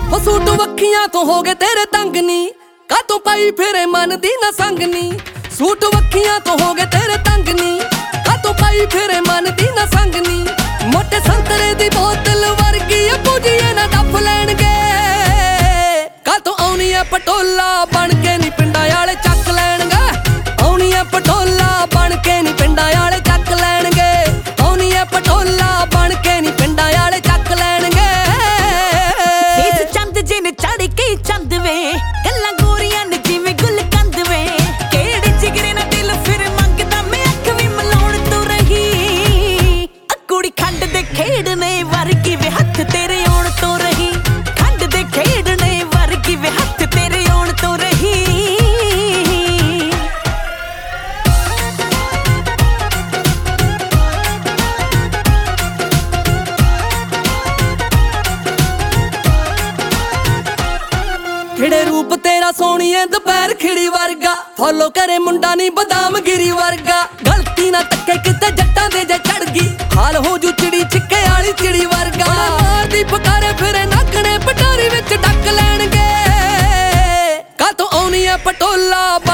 ਹੋ ਸੂਟ ਵੱਖੀਆਂ ਤੋਂ ਹੋ ਗਏ ਤੇਰੇ ਤੰਗ ਨੀ, ਕਾਤੋਂ ਪਾਈ ਫਿਰੇ ਮਨ ਦੀ ਨਾ ਸੰਗ ਨੀ। ਸੂਟ ਵੱਖੀਆਂ ਤੋਂ ਹੋ ਗਏ ਤੇਰੇ ਤੰਗ ਨੀ, ਕਾਤੋਂ ਪਾਈ ਫਿਰੇ ਮਨ ਦੀ ਨਾ ਸੰਗ ਨੀ। ਮੋਟੇ ਸੰਤਰੇ ਦੀ ਬੋਤਲ ਵਰਗੀ ਬੁਝੀਏ ਨਾ ਡੱਫ ਲੈਣਗੇ, ਕਾਤੋਂ ਆਉਣੀ ਐ ਪਟੋਲਾ ਬਣ ਕੇ ਨੀ ਪਿੰਡਾਂ ਵਾਲੇ ਚੱਕ ਲੈਣਗੇ। ਆਉਣੀ ਐ ਪਟੋਲਾ ਬਣ ਕੇ ਨੀ ਪਿੰਡਾਂ ਵਾਲੇ ਚੱਕ ਲੈਣਗੇ। ਆਉਣੀ ਐ ਪਟੋਲਾ ਬਣ ਕੇ ਨੀ ਪਿੰਡਾਂ ਵਾਲੇ ਚੱਕ ਲੈਣਗੇ। ਇਸ ਚੰਦ ਜਿਨ ਚੜ ਕੇ ਚੰਦ ਵੇ, ਗੱਲਾਂ ਗੋਰੀਆਂ ਨੇ ਜਿਵੇਂ ਗੁਲਕੰਦ ਵੇ। ਕਿਹੜੇ ਜਿਗਰੇ ਨਾਲ ਦਿਲ ਫਿਰ ਮੰਗਦਾ, ਮੈਂ ਅੱਖ ਵੀ ਮਲਾਉਣ ਤੋਂ ਰਹੀ। ਕੁੜੀ ਖੰਡ ਦੇ ਖੇਡਣੇ ਵਰਗੀ ਵੇ ਹੱਥ ਤੇਰੇ ਆਉਣ ਤੋਂ ਰਹੀ। ਖੰਡ ਦੇ ਖੇਡਣੇ ਵਰਗੀ ਵੇ ਹੱਥ ਤੇਰੇ ਆਉਣ ਤੋਂ ਰਹੀ। ਖਿੜੇ ਰੂਪ ਤੇਰਾ ਸੋਹਣੀਏ ਦੁਪਹਿਰ ਖਿੜੀ ਵਰਗਾ, ਫੋਲੋ ਕਰੇ ਮੁੰਡਾ ਨੀ ਬਦਾਮ ਗਿਰੀ ਵਰਗਾ। ਗਲਤੀ ਨਾ ਤੱਕੇ ਕਿਤੇ ਜੱਟਾਂ ਦੇ ਜੇ ਚੜ ਗਈ, ਹਾਲ ਹੋ ਜੂ ਚਿੜੀ ਛਿੱਕੇ ਵਾਲੀ ਚਿੜੀ ਵਰਗਾ। ਮਾਰਦੀ ਫਕਾਰੇ ਫਿਰੇ ਨਾਗਣੇ ਪਟਾਰੀ ਵਿੱਚ ਡੱਕ ਲੈਣਗੇ, ਕਾਤੋਂ ਆਉਣੀ ਐ ਪਟੋਲਾ